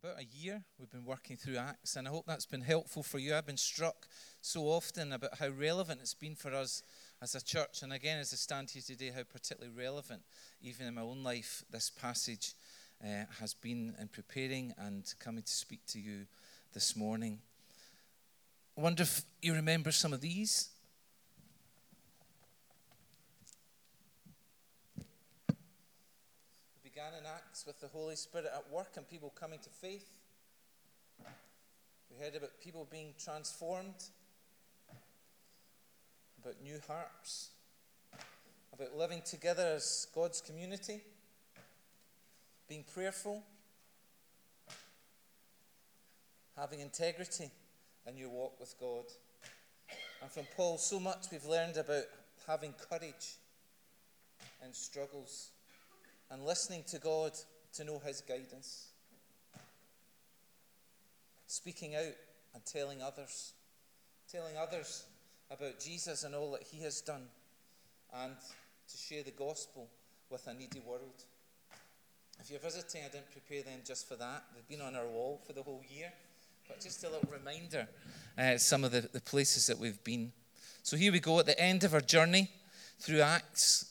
about a year we've been working through Acts, and I hope that's been helpful for you. I've been struck so often about how relevant it's been for us as a church, and again, as I stand here today, how particularly relevant, even in my own life, this passage has been in preparing and coming to speak to you this morning. I wonder if you remember some of these. We began in Acts with the Holy Spirit at work and people coming to faith. We heard about people being transformed, about new hearts, about living together as God's community, being prayerful, having integrity in your walk with God. And from Paul, so much we've learned about having courage in struggles and listening to God to know his guidance, speaking out and telling others about Jesus and all that he has done, and to share the gospel with a needy world. If you're visiting, I didn't prepare them just for that. They've been on our wall for the whole year. But just a little reminder, some of the places that we've been. So here we go at the end of our journey through Acts,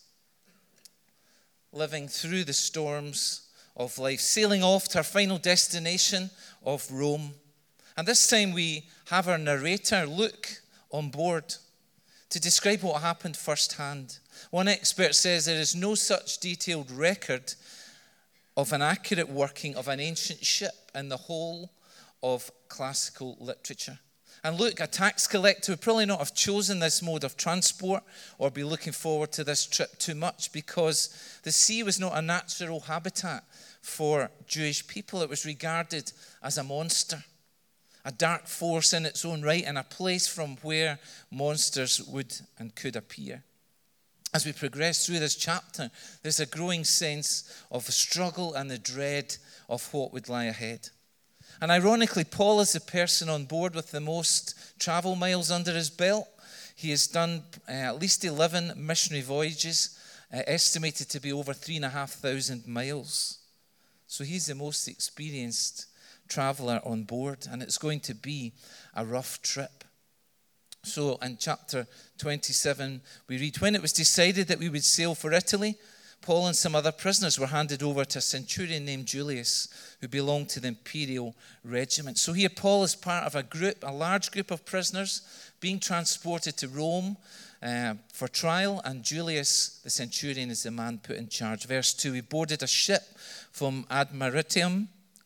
living through the storms of life, sailing off to our final destination of Rome. And this time we have our narrator, Luke, on board to describe what happened firsthand. One expert says there is no such detailed record of an accurate working of an ancient ship in the whole of classical literature. And Luke, a tax collector, would probably not have chosen this mode of transport or be looking forward to this trip too much, because the sea was not a natural habitat for Jewish people. It was regarded as a monster, a dark force in its own right, and a place from where monsters would and could appear. As we progress through this chapter, there's a growing sense of the struggle and the dread of what would lie ahead. And ironically, Paul is the person on board with the most travel miles under his belt. He has done at least 11 missionary voyages, estimated to be over 3,500 miles. So he's the most experienced traveler on board, and it's going to be a rough trip. So in chapter 27, we read, when it was decided that we would sail for Italy, Paul and some other prisoners were handed over to a centurion named Julius, who belonged to the imperial regiment. So here Paul is part of a large group of prisoners being transported to Rome for trial, and Julius, the centurion, is the man put in charge. Verse 2, we boarded a ship from Adramyttium,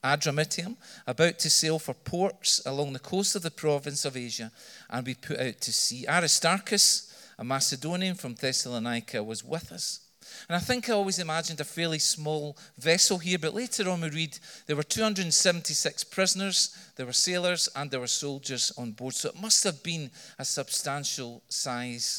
about to sail for ports along the coast of the province of Asia, and we put out to sea. Aristarchus, a Macedonian from Thessalonica, was with us. And I think I always imagined a fairly small vessel here, but later on we read there were 276 prisoners, there were sailors, and there were soldiers on board. So it must have been a substantial size.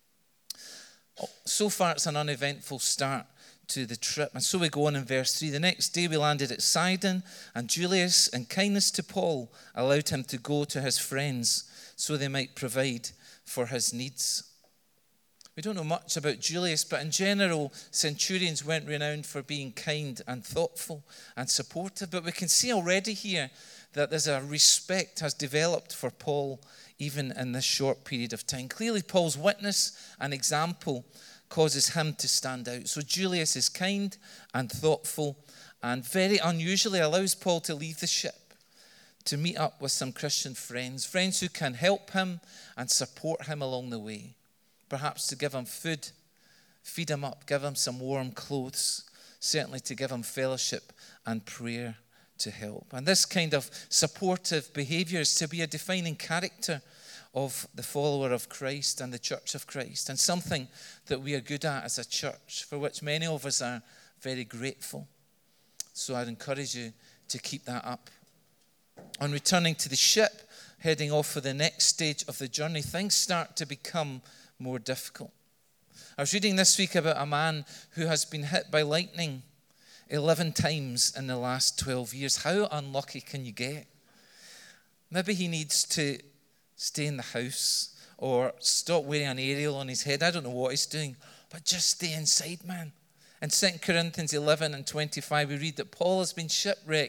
So far it's an uneventful start to the trip. And so we go on in verse 3. The next day we landed at Sidon, and Julius, in kindness to Paul, allowed him to go to his friends so they might provide for his needs. We don't know much about Julius, but in general, centurions weren't renowned for being kind and thoughtful and supportive. But we can see already here that there's a respect has developed for Paul even in this short period of time. Clearly, Paul's witness and example causes him to stand out. So Julius is kind and thoughtful, and very unusually allows Paul to leave the ship to meet up with some Christian friends who can help him and support him along the way. Perhaps to give him food, feed him up, give him some warm clothes, certainly to give him fellowship and prayer to help. And this kind of supportive behavior is to be a defining character of the follower of Christ and the church of Christ, and something that we are good at as a church, for which many of us are very grateful. So I'd encourage you to keep that up. On returning to the ship, heading off for the next stage of the journey, things start to become more difficult. I was reading this week about a man who has been hit by lightning 11 times in the last 12 years. How unlucky can you get? Maybe he needs to stay in the house or stop wearing an aerial on his head. I don't know what he's doing, but just stay inside, man. In 2 Corinthians 11 and 25, we read that Paul has been shipwrecked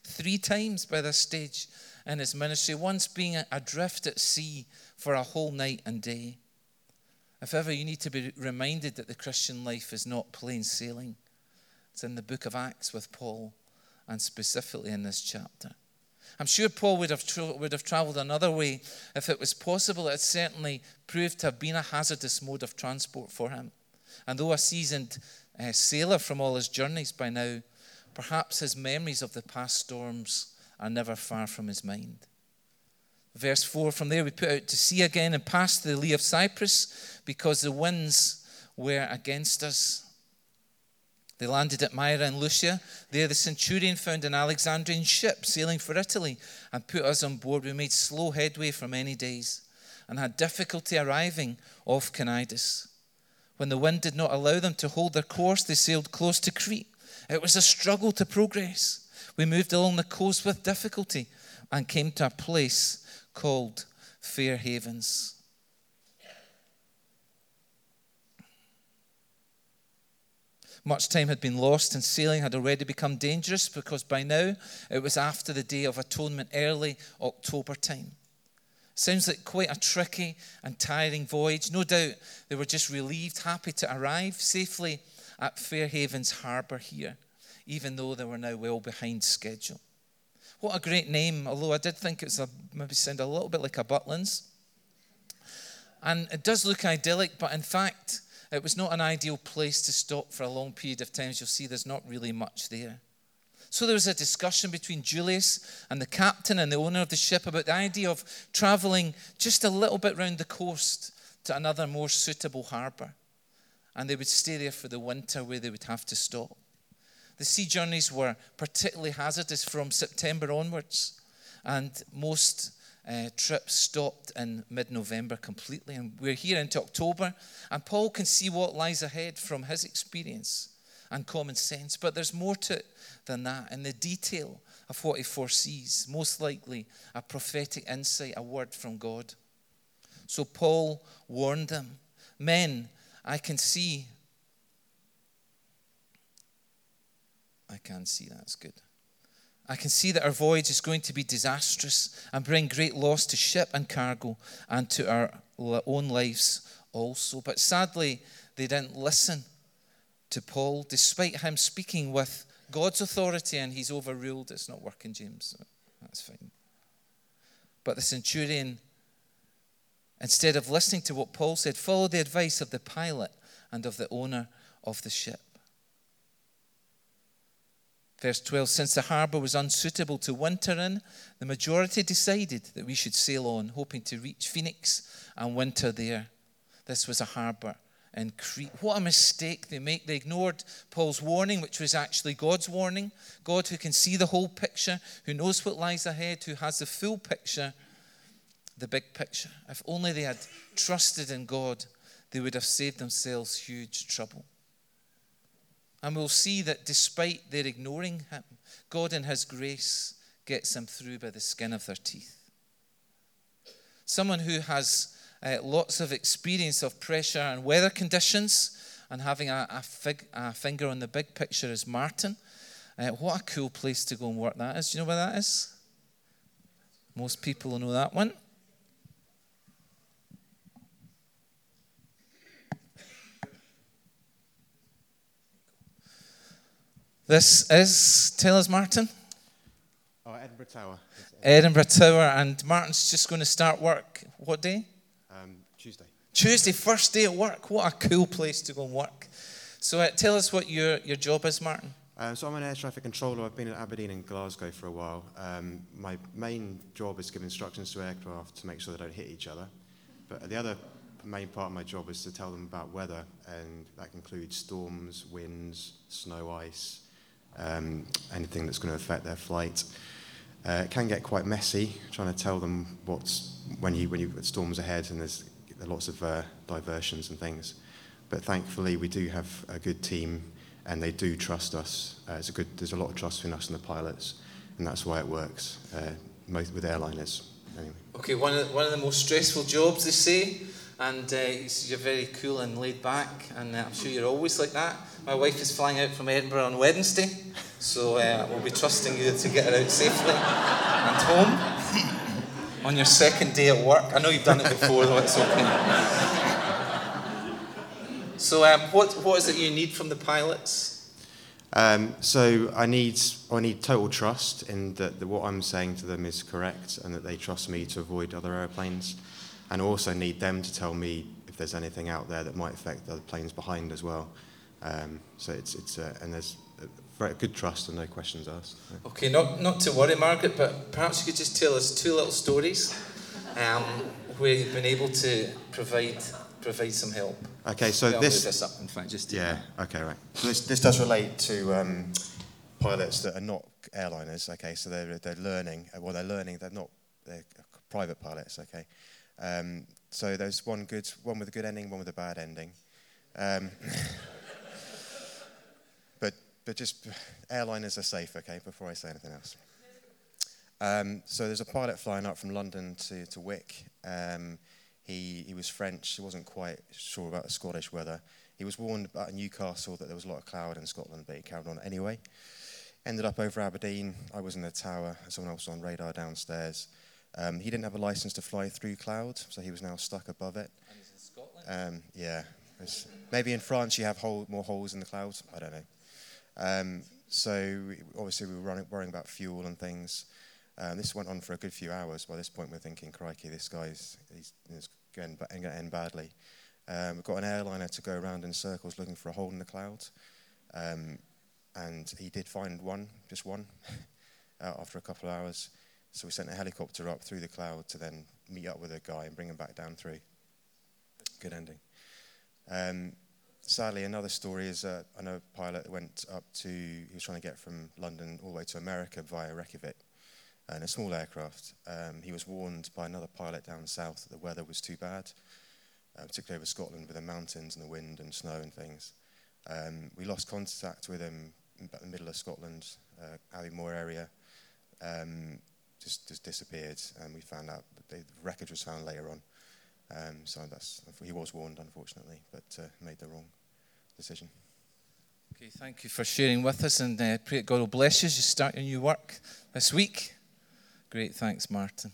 3 times by this stage in his ministry, once being adrift at sea for a whole night and day. If ever you need to be reminded that the Christian life is not plain sailing, it's in the book of Acts with Paul, and specifically in this chapter. I'm sure Paul would have traveled another way if it was possible. It certainly proved to have been a hazardous mode of transport for him. And though a seasoned sailor from all his journeys by now, perhaps his memories of the past storms are never far from his mind. Verse 4, from there we put out to sea again and passed the lee of Cyprus because the winds were against us. They landed at Myra in Lucia. There the centurion found an Alexandrian ship sailing for Italy and put us on board. We made slow headway for many days and had difficulty arriving off Cnidus. When the wind did not allow them to hold their course, they sailed close to Crete. It was a struggle to progress. We moved along the coast with difficulty and came to a place called Fair Havens. Much time had been lost and sailing had already become dangerous because by now it was after the Day of Atonement, early October time. Sounds like quite a tricky and tiring voyage. No doubt they were just relieved, happy to arrive safely at Fair Havens Harbour here, even though they were now well behind schedule. What a great name, although I did think it was maybe sound a little bit like a Butlins. And it does look idyllic, but in fact, it was not an ideal place to stop for a long period of time. As you'll see, there's not really much there. So there was a discussion between Julius and the captain and the owner of the ship about the idea of travelling just a little bit round the coast to another more suitable harbour. And they would stay there for the winter where they would have to stop. The sea journeys were particularly hazardous from September onwards, and most trips stopped in mid-November completely. And we're here into October, and Paul can see what lies ahead from his experience and common sense. But there's more to it than that. In the detail of what he foresees, most likely a prophetic insight, a word from God. So Paul warned them, men, I can see, that's good. I can see that our voyage is going to be disastrous and bring great loss to ship and cargo and to our own lives also. But sadly, they didn't listen to Paul, despite him speaking with God's authority, and he's overruled. It's not working, James. That's fine. But the centurion, instead of listening to what Paul said, followed the advice of the pilot and of the owner of the ship. Verse 12, since the harbour was unsuitable to winter in, the majority decided that we should sail on, hoping to reach Phoenix and winter there. This was a harbour in Crete. What a mistake they make. They ignored Paul's warning, which was actually God's warning. God who can see the whole picture, who knows what lies ahead, who has the full picture, the big picture. If only they had trusted in God, they would have saved themselves huge trouble. And we'll see that despite their ignoring him, God in his grace gets them through by the skin of their teeth. Someone who has lots of experience of pressure and weather conditions and having a finger on the big picture is Martin. What a cool place to go and work that is. Do you know where that is? Most people will know that one. This is, tell us, Martin. Oh, Edinburgh Tower. Edinburgh Tower, and Martin's just going to start work. What day? Tuesday. Tuesday, first day at work. What a cool place to go and work. So tell us what your job is, Martin. So I'm an air traffic controller. I've been at Aberdeen and Glasgow for a while. My main job is to give instructions to aircraft to make sure they don't hit each other. But the other main part of my job is to tell them about weather, and that includes storms, winds, snow, ice, anything that's going to affect their flight. It can get quite messy trying to tell them when you've got storms ahead and there's lots of diversions and things. But thankfully we do have a good team and they do trust us. There's a lot of trust between us and the pilots, and that's why it works most with airliners. Anyway. Okay, one of the most stressful jobs, they say, and you're very cool and laid back, and I'm sure you're always like that. My wife is flying out from Edinburgh on Wednesday, So we'll be trusting you to get her out safely and home on your second day at work. I know you've done it before, though, it's okay. So what is it you need from the pilots? So I need total trust in that what I'm saying to them is correct and that they trust me to avoid other airplanes, and also need them to tell me if there's anything out there that might affect the other planes behind as well. So and there's very good trust and no questions asked. Okay, not to worry, Margaret, but perhaps you could just tell us two little stories where you've been able to provide some help. Okay, so I'll this... move this up, in fact, just to... Yeah, okay, right. So this does relate to pilots that are not airliners, okay, so they're learning. They're private pilots, okay. So there's one with a good ending, one with a bad ending. But just airliners are safe, okay, before I say anything else. So there's a pilot flying up from London to Wick. He was French. He wasn't quite sure about the Scottish weather. He was warned about Newcastle that there was a lot of cloud in Scotland, but he carried on anyway. Ended up over Aberdeen. I was in the tower. Someone else was on radar downstairs. He didn't have a license to fly through cloud, so he was now stuck above it. And he's in Scotland? Yeah. Maybe in France you have more holes in the clouds. I don't know. So obviously we were worrying about fuel and things. This went on for a good few hours. By this point, we're thinking, crikey, this guy's going to end badly. We've got an airliner to go around in circles looking for a hole in the cloud. And he did find just one, after a couple of hours. So we sent a helicopter up through the cloud to then meet up with a guy and bring him back down through. Good ending. Sadly, another story is I know a pilot he was trying to get from London all the way to America via Reykjavik. In a small aircraft. He was warned by another pilot down south that the weather was too bad, particularly over Scotland with the mountains and the wind and snow and things. We lost contact with him in about the middle of Scotland, Abbeymoor area. Just disappeared, and we found out that the wreckage was found later on. So he was warned, unfortunately, but made the wrong decision. Okay, thank you for sharing with us, and pray that God will bless you as you start your new work this week. Great, thanks, Martin.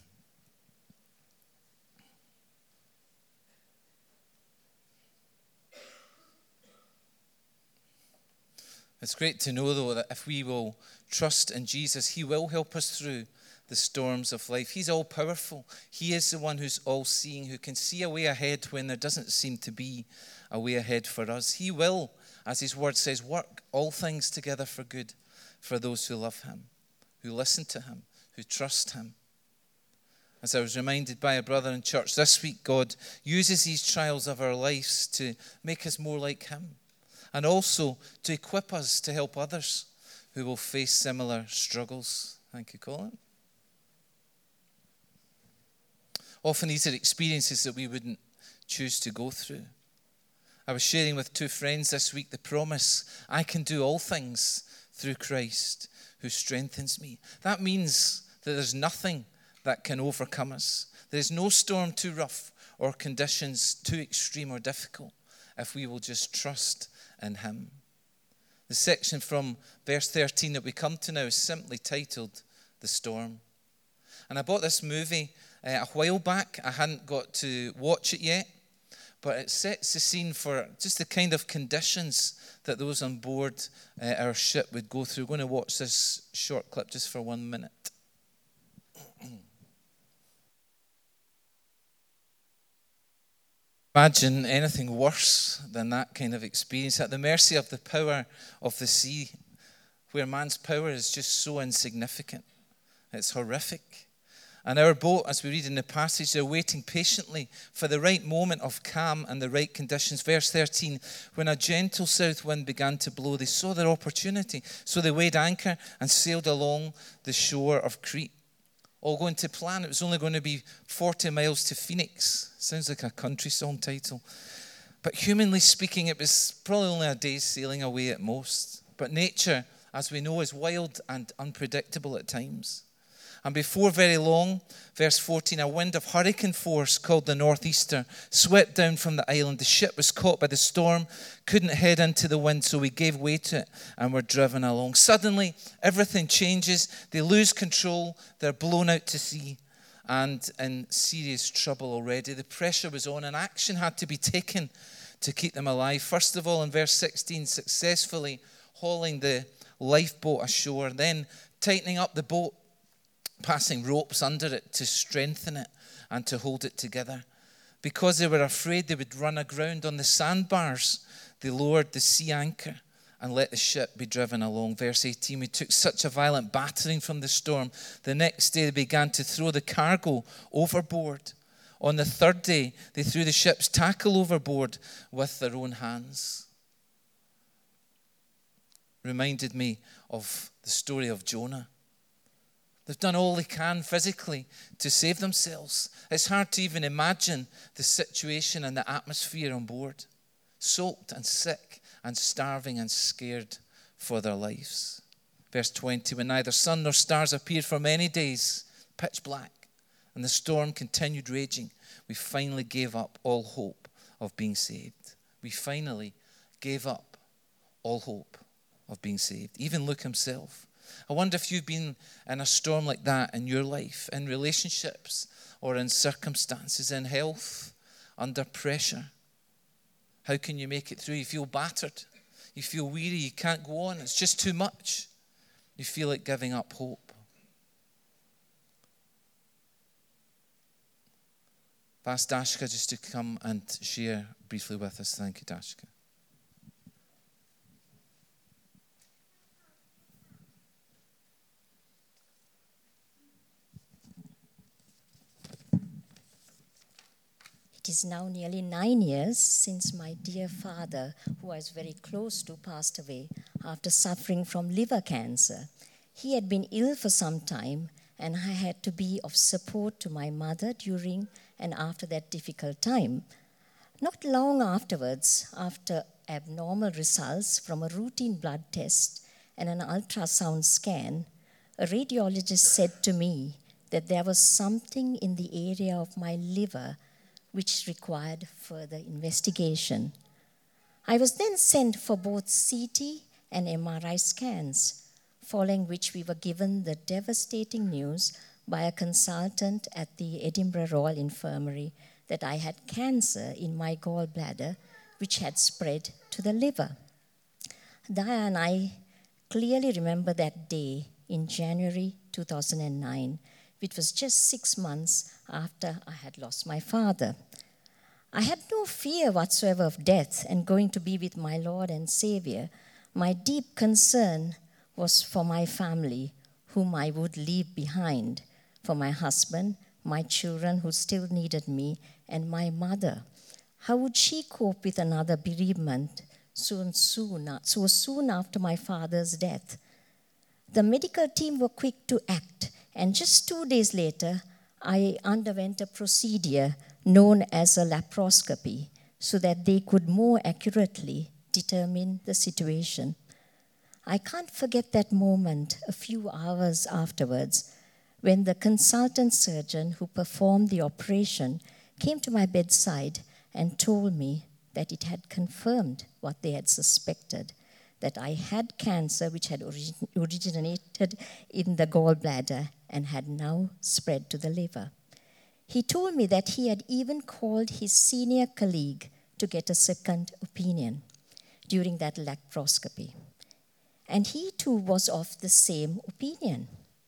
It's great to know, though, that if we will trust in Jesus, he will help us through the storms of life. He's all-powerful. He is the one who's all-seeing, who can see a way ahead when there doesn't seem to be a way ahead for us. He will, as his word says, work all things together for good for those who love him, who listen to him, who trust him. As I was reminded by a brother in church this week, God uses these trials of our lives to make us more like him, and also to equip us to help others who will face similar struggles. Thank you, Colin. Often these are experiences that we wouldn't choose to go through. I was sharing with two friends this week the promise, I can do all things through Christ who strengthens me. That means that there's nothing that can overcome us. There is no storm too rough or conditions too extreme or difficult if we will just trust in him. The section from verse 13 that we come to now is simply titled The Storm. And I bought this movie a while back. I hadn't got to watch it yet, but it sets the scene for just the kind of conditions that those on board our ship would go through. We're going to watch this short clip just for 1 minute. Imagine anything worse than that kind of experience, at the mercy of the power of the sea, where man's power is just so insignificant. It's horrific. And our boat, as we read in the passage, they're waiting patiently for the right moment of calm and the right conditions. Verse 13, when a gentle south wind began to blow, they saw their opportunity. So they weighed anchor and sailed along the shore of Crete. All going to plan. It was only going to be 40 miles to Phoenix. Sounds like a country song title. But humanly speaking, it was probably only a day's sailing away at most. But nature, as we know, is wild and unpredictable at times. And before very long, verse 14, a wind of hurricane force called the northeaster swept down from the island. The ship was caught by the storm, couldn't head into the wind, so we gave way to it and were driven along. Suddenly, everything changes. They lose control. They're blown out to sea and in serious trouble already. The pressure was on and action had to be taken to keep them alive. First of all, in verse 16, successfully hauling the lifeboat ashore, then tightening up the boat, passing ropes under it to strengthen it and to hold it together. Because they were afraid they would run aground on the sandbars, they lowered the sea anchor and let the ship be driven along. Verse 18, we took such a violent battering from the storm. The next day they began to throw the cargo overboard. On the third day, they threw the ship's tackle overboard with their own hands. Reminded me of the story of Jonah. They've done all they can physically to save themselves. It's hard to even imagine the situation and the atmosphere on board. Soaked and sick and starving and scared for their lives. Verse 20, when neither sun nor stars appeared for many days, pitch black, and the storm continued raging, we finally gave up all hope of being saved. We finally gave up all hope of being saved. Even Luke himself. I wonder if you've been in a storm like that in your life, in relationships or in circumstances, in health, under pressure. How can you make it through? You feel battered. You feel weary. You can't go on. It's just too much. You feel like giving up hope. I've asked Dashka just to come and share briefly with us. Thank you, Dashka. It is now nearly 9 years since my dear father, who I was very close to, passed away after suffering from liver cancer. He had been ill for some time, and I had to be of support to my mother during and after that difficult time. Not long afterwards, after abnormal results from a routine blood test and an ultrasound scan, a radiologist said to me that there was something in the area of my liver which required further investigation. I was then sent for both CT and MRI scans, following which we were given the devastating news by a consultant at the Edinburgh Royal Infirmary that I had cancer in my gallbladder, which had spread to the liver. Daya and I clearly remember that day in January 2009, which was just 6 months after I had lost my father. I had no fear whatsoever of death and going to be with my Lord and Savior. My deep concern was for my family, whom I would leave behind, for my husband, my children who still needed me, and my mother. How would she cope with another bereavement so soon after my father's death? The medical team were quick to act, and just 2 days later, I underwent a procedure known as a laparoscopy so that they could more accurately determine the situation. I can't forget that moment a few hours afterwards when the consultant surgeon who performed the operation came to my bedside and told me that it had confirmed what they had suspected, that I had cancer which had originated in the gallbladder and had now spread to the liver. He told me that he had even called his senior colleague to get a second opinion during that laparoscopy. And he too was of the same opinion.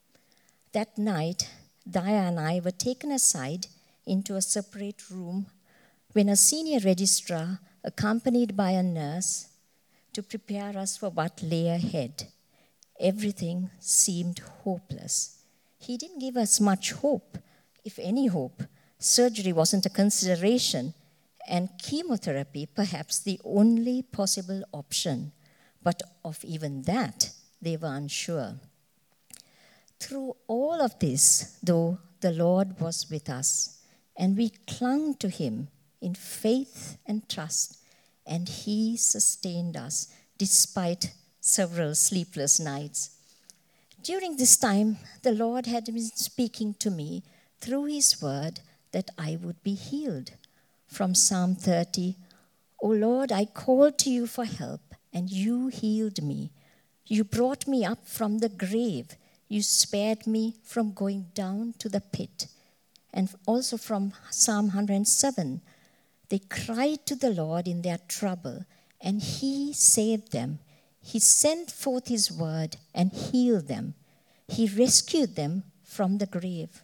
That night, Daya and I were taken aside into a separate room when a senior registrar, accompanied by a nurse, to prepare us for what lay ahead. Everything seemed hopeless. He didn't give us much hope, if any hope. Surgery wasn't a consideration, and chemotherapy perhaps the only possible option. But of even that, they were unsure. Through all of this, though, the Lord was with us, and we clung to him in faith and trust, and he sustained us despite several sleepless nights. During this time, the Lord had been speaking to me through his word that I would be healed. From Psalm 30, O Lord, I called to you for help, and you healed me. You brought me up from the grave. You spared me from going down to the pit. And also from Psalm 107, they cried to the Lord in their trouble, and he saved them. He sent forth his word and healed them. He rescued them from the grave.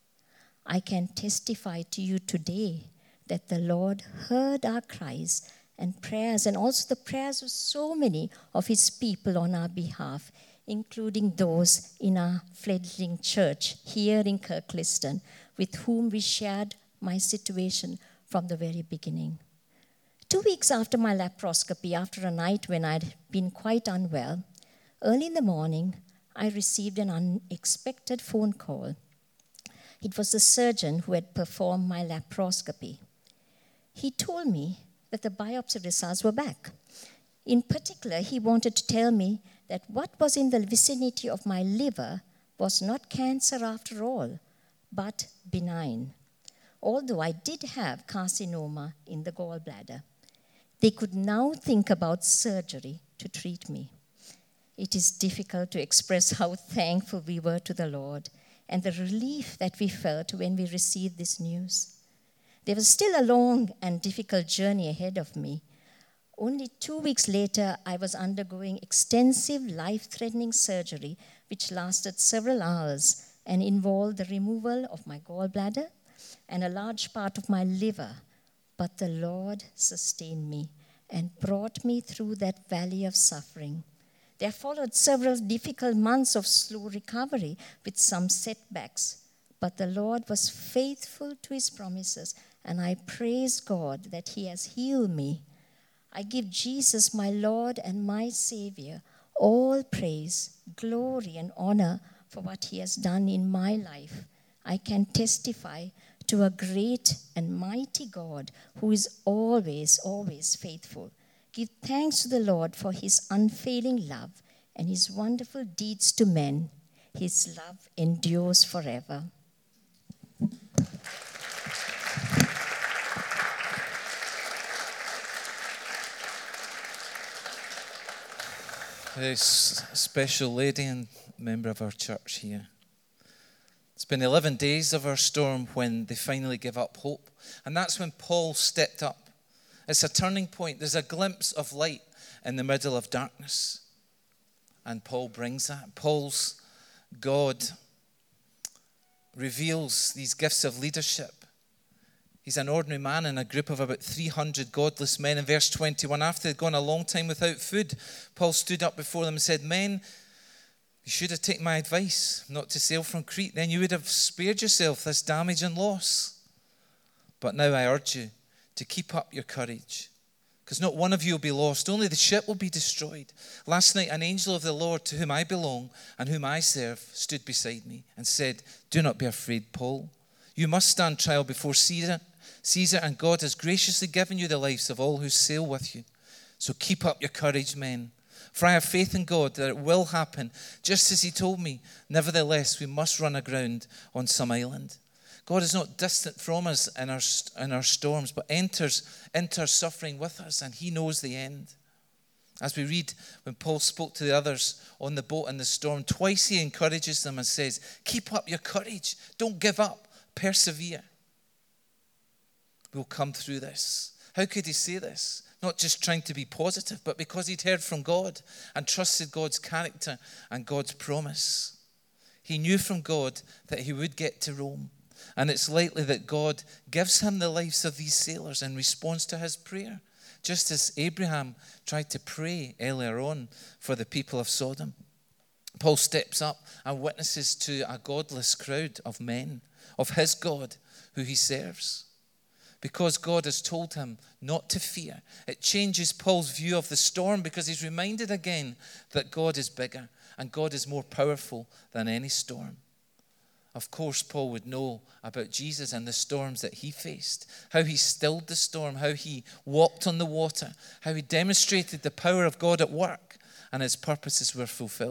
I can testify to you today that the Lord heard our cries and prayers, and also the prayers of so many of his people on our behalf, including those in our fledgling church here in Kirkliston, with whom we shared my situation from the very beginning. 2 weeks after my laparoscopy, after a night when I'd been quite unwell, early in the morning, I received an unexpected phone call. It was the surgeon who had performed my laparoscopy. He told me that the biopsy results were back. In particular, he wanted to tell me that what was in the vicinity of my liver was not cancer after all, but benign, although I did have carcinoma in the gallbladder. They could now think about surgery to treat me. It is difficult to express how thankful we were to the Lord and the relief that we felt when we received this news. There was still a long and difficult journey ahead of me. Only 2 weeks later, I was undergoing extensive life-threatening surgery, which lasted several hours and involved the removal of my gallbladder and a large part of my liver. But the Lord sustained me and brought me through that valley of suffering. There followed several difficult months of slow recovery with some setbacks. But the Lord was faithful to his promises, and I praise God that he has healed me. I give Jesus, my Lord and my Savior, all praise, glory, and honor for what he has done in my life. I can testify to a great and mighty God who is always, always faithful. Give thanks to the Lord for his unfailing love and his wonderful deeds to men. His love endures forever. Very special lady and member of our church here. It's been 11 days of our storm when they finally give up hope. And that's when Paul stepped up. It's a turning point. There's a glimpse of light in the middle of darkness. And Paul brings that. Paul's God reveals these gifts of leadership. He's an ordinary man in a group of about 300 godless men. In verse 21, after they'd gone a long time without food, Paul stood up before them and said, Men, you should have taken my advice not to sail from Crete. Then you would have spared yourself this damage and loss. But now I urge you to keep up your courage, because not one of you will be lost, only the ship will be destroyed. Last night an angel of the Lord, to whom I belong and whom I serve, stood beside me and said, Do not be afraid, Paul. You must stand trial before Caesar, and God has graciously given you the lives of all who sail with you. So keep up your courage, men. For I have faith in God that it will happen, just as he told me. Nevertheless, we must run aground on some island. God is not distant from us in our storms, but enters suffering with us, and he knows the end. As we read, when Paul spoke to the others on the boat in the storm, twice he encourages them and says, keep up your courage. Don't give up. Persevere. We'll come through this. How could he say this? Not just trying to be positive, but because he'd heard from God and trusted God's character and God's promise. He knew from God that he would get to Rome. And it's likely that God gives him the lives of these sailors in response to his prayer, just as Abraham tried to pray earlier on for the people of Sodom. Paul steps up and witnesses to a godless crowd of men, of his God who he serves. Because God has told him not to fear, it changes Paul's view of the storm, because he's reminded again that God is bigger and God is more powerful than any storm. Of course, Paul would know about Jesus and the storms that he faced, how he stilled the storm, how he walked on the water, how he demonstrated the power of God at work and his purposes were fulfilled.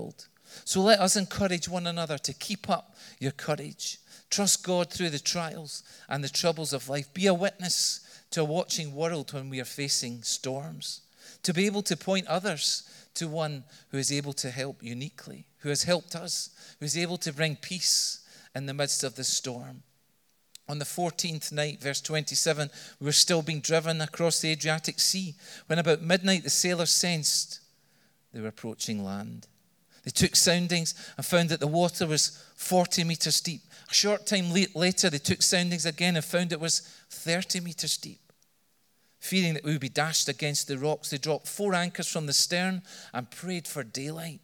So let us encourage one another to keep up your courage. Trust God through the trials and the troubles of life. Be a witness to a watching world when we are facing storms. To be able to point others to one who is able to help uniquely, who has helped us, who is able to bring peace in the midst of the storm. On the 14th night, verse 27, we were still being driven across the Adriatic Sea when about midnight the sailors sensed they were approaching land. They took soundings and found that the water was 40 meters deep. A short time later, they took soundings again and found it was 30 meters deep. Fearing that we would be dashed against the rocks, they dropped 4 anchors from the stern and prayed for daylight.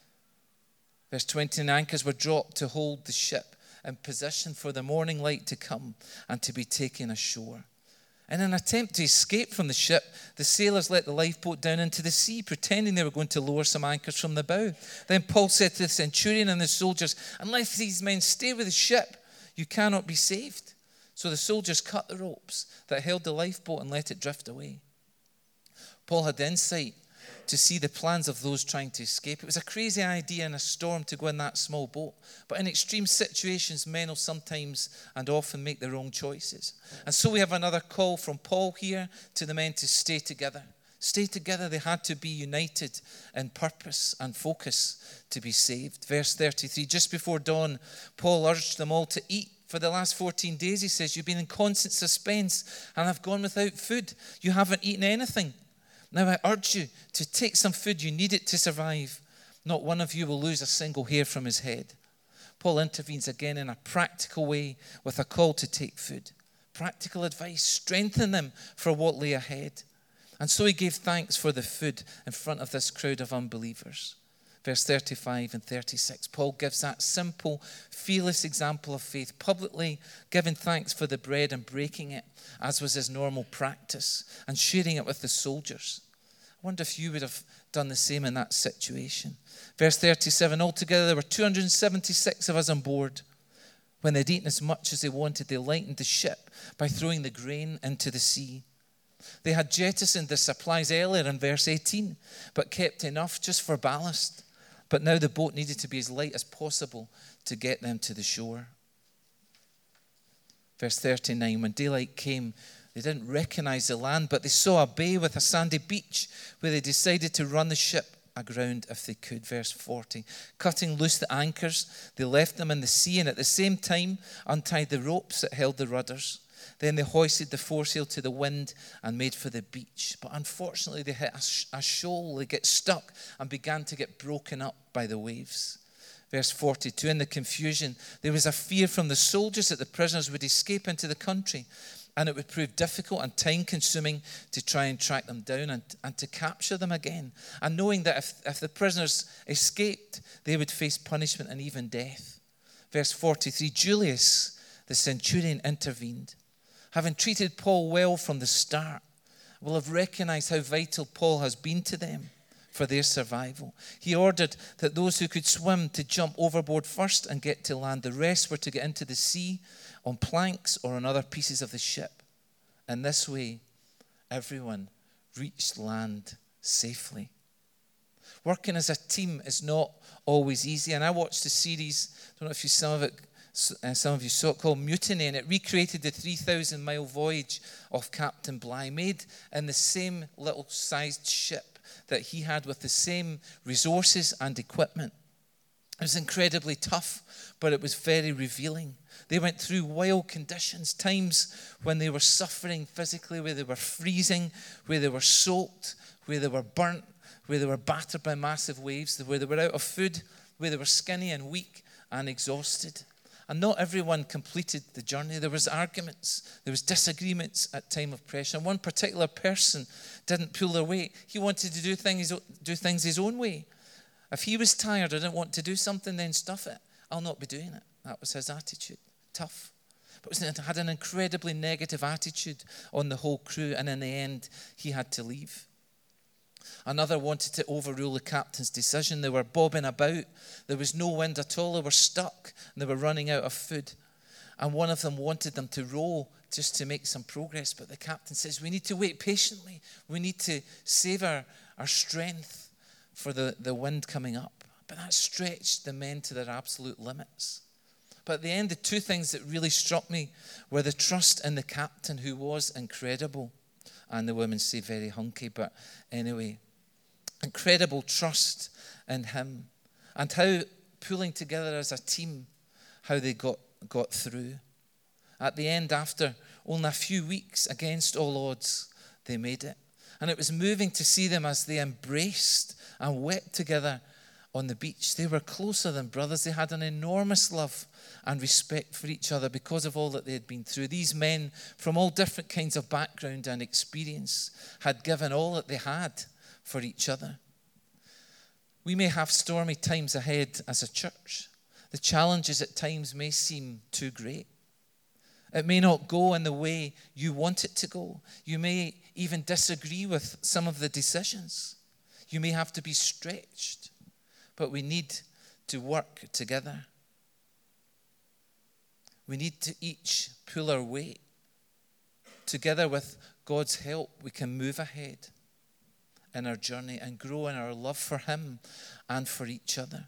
Verse 20, anchors were dropped to hold the ship in position for the morning light to come and to be taken ashore. In an attempt to escape from the ship, the sailors let the lifeboat down into the sea, pretending they were going to lower some anchors from the bow. Then Paul said to the centurion and the soldiers, "Unless these men stay with the ship, you cannot be saved." So the soldiers cut the ropes that held the lifeboat and let it drift away. Paul had insight to see the plans of those trying to escape. It was a crazy idea in a storm to go in that small boat. But in extreme situations, men will sometimes and often make the wrong choices. And so we have another call from Paul here to the men to stay together. Stay together. They had to be united in purpose and focus to be saved. Verse 33, just before dawn, Paul urged them all to eat. For the last 14 days, he says, you've been in constant suspense and have gone without food. You haven't eaten anything. Now I urge you to take some food. You need it to survive. Not one of you will lose a single hair from his head. Paul intervenes again in a practical way with a call to take food. Practical advice, strengthen them for what lay ahead. And so he gave thanks for the food in front of this crowd of unbelievers. Verse 35 and 36, Paul gives that simple, fearless example of faith, publicly giving thanks for the bread and breaking it, as was his normal practice, and sharing it with the soldiers. I wonder if you would have done the same in that situation. Verse 37, altogether there were 276 of us on board. When they'd eaten as much as they wanted, they lightened the ship by throwing the grain into the sea. They had jettisoned the supplies earlier in verse 18, but kept enough just for ballast. But now the boat needed to be as light as possible to get them to the shore. Verse 39, when daylight came, they didn't recognize the land, but they saw a bay with a sandy beach where they decided to run the ship aground if they could. Verse 40, cutting loose the anchors, they left them in the sea and at the same time untied the ropes that held the rudders. Then they hoisted the foresail to the wind and made for the beach. But unfortunately, they hit a shoal. They get stuck and began to get broken up by the waves. Verse 42, in the confusion, there was a fear from the soldiers that the prisoners would escape into the country, and it would prove difficult and time-consuming to try and track them down and to capture them again. And knowing that if the prisoners escaped, they would face punishment and even death. Verse 43, Julius, the centurion, intervened. Having treated Paul well from the start, will have recognized how vital Paul has been to them for their survival. He ordered that those who could swim to jump overboard first and get to land. The rest were to get into the sea on planks or on other pieces of the ship. In this way, everyone reached land safely. Working as a team is not always easy. And I watched the series, I don't know if you some of you saw it, called Mutiny, and it recreated the 3,000-mile voyage of Captain Bligh, made in the same little sized ship that he had with the same resources and equipment. It was incredibly tough, but it was very revealing. They went through wild conditions, times when they were suffering physically, where they were freezing, where they were soaked, where they were burnt, where they were battered by massive waves, where they were out of food, where they were skinny and weak and exhausted. And not everyone completed the journey. There was arguments. There was disagreements at time of pressure. And one particular person didn't pull their weight. He wanted to do things his own way. If he was tired or didn't want to do something, then stuff it. I'll not be doing it. That was his attitude. Tough. But he had an incredibly negative attitude on the whole crew. And in the end, he had to leave. Another wanted to overrule the captain's decision. They were bobbing about. There was no wind at all. They were stuck and they were running out of food. And one of them wanted them to row just to make some progress. But the captain says, we need to wait patiently. We need to save our strength for the wind coming up. But that stretched the men to their absolute limits. But at the end, the two things that really struck me were the trust in the captain, who was incredible. And the women say very hunky, but anyway, incredible trust in him. And how pulling together as a team, how they got through. At the end, after only a few weeks, against all odds, they made it. And it was moving to see them as they embraced and wept together on the beach. They were closer than brothers. They had an enormous love and respect for each other because of all that they had been through. These men from all different kinds of background and experience had given all that they had for each other. We may have stormy times ahead as a church. The challenges at times may seem too great. It may not go in the way you want it to go. You may even disagree with some of the decisions. You may have to be stretched. But we need to work together. We need to each pull our weight. Together with God's help, we can move ahead in our journey and grow in our love for him and for each other.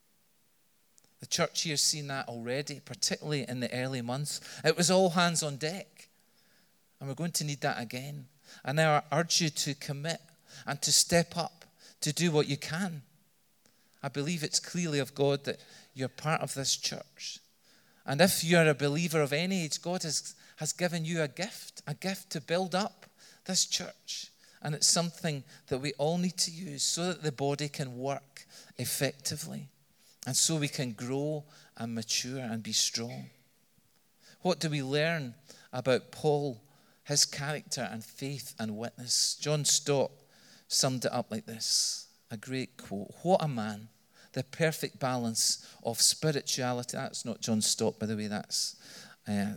The church here has seen that already, particularly in the early months. It was all hands on deck. And we're going to need that again. And now I urge you to commit and to step up, to do what you can. I believe it's clearly of God that you're part of this church. And if you're a believer of any age, God has given you a gift to build up this church. And it's something that we all need to use so that the body can work effectively. And so we can grow and mature and be strong. What do we learn about Paul, his character and faith and witness? John Stott summed it up like this. A great quote. What a man. The perfect balance of spirituality. That's not John Stott, by the way. That's, I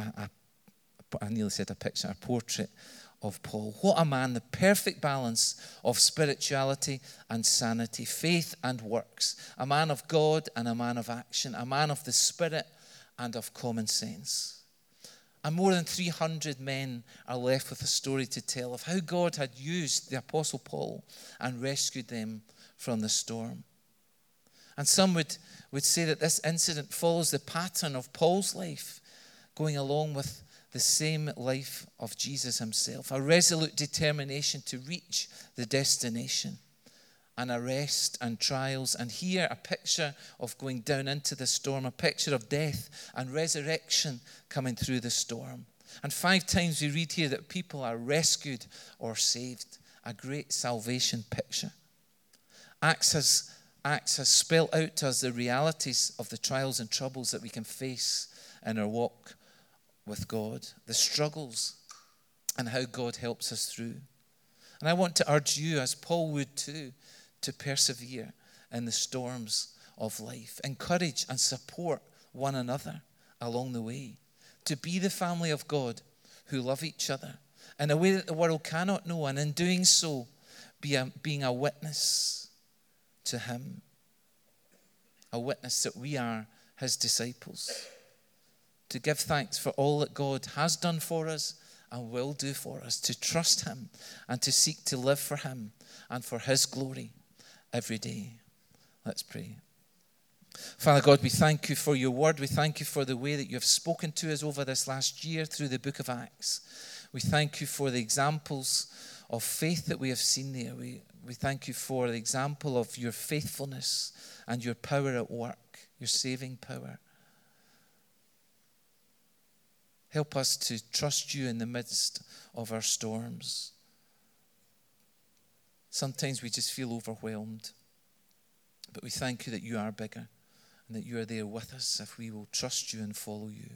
nearly said a picture, a portrait of Paul. What a man. The perfect balance of spirituality and sanity, faith and works. A man of God and a man of action. A man of the Spirit and of common sense. And more than 300 men are left with a story to tell of how God had used the Apostle Paul and rescued them from the storm. And some would say that this incident follows the pattern of Paul's life, going along with the same life of Jesus himself. A resolute determination to reach the destination. And arrest and trials. And here a picture of going down into the storm. A picture of death and resurrection coming through the storm. And 5 times we read here that people are rescued or saved. A great salvation picture. Acts has spelled out to us the realities of the trials and troubles that we can face in our walk with God. The struggles and how God helps us through. And I want to urge you, as Paul would too, to persevere in the storms of life. Encourage and support one another along the way. To be the family of God who love each other in a way that the world cannot know. And in doing so, being a witness to him. A witness that we are his disciples. To give thanks for all that God has done for us and will do for us. To trust him and to seek to live for him and for his glory every day. Let's pray. Father God, we thank you for your word. We thank you for the way that you have spoken to us over this last year through the book of Acts. We thank you for the examples of faith that we have seen there. We thank you for the example of your faithfulness and your power at work, your saving power. Help us to trust you in the midst of our storms. Sometimes we just feel overwhelmed. But we thank you that you are bigger and that you are there with us if we will trust you and follow you.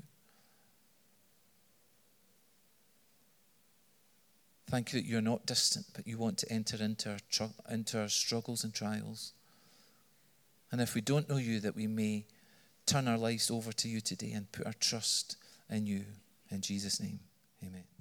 Thank you that you're not distant, but you want to enter into our struggles and trials. And if we don't know you, that we may turn our lives over to you today and put our trust in you. In Jesus' name, amen.